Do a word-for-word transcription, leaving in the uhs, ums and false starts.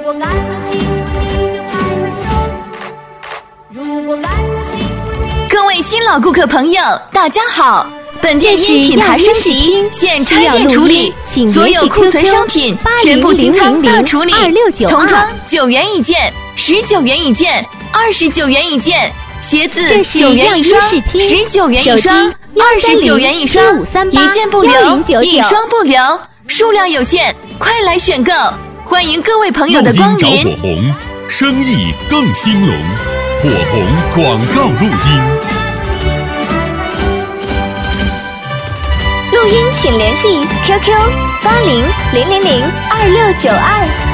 果感到幸福，你就拍拍手。如果感到幸福，你各位新老顾客朋友，大家好！本店因品牌升级，现拆店处理，所有库存商品全部清仓大处理。童装九元一件，十九元一件，二十九元一件；鞋子九元一双，十九元一双，二十九元一双，一件不留，一双不留，数量有限，快来选购！欢迎各位朋友的光临。 火红，生意更兴隆。火红广告录音。 录音请联系 Q Q 八零零零零二六九二。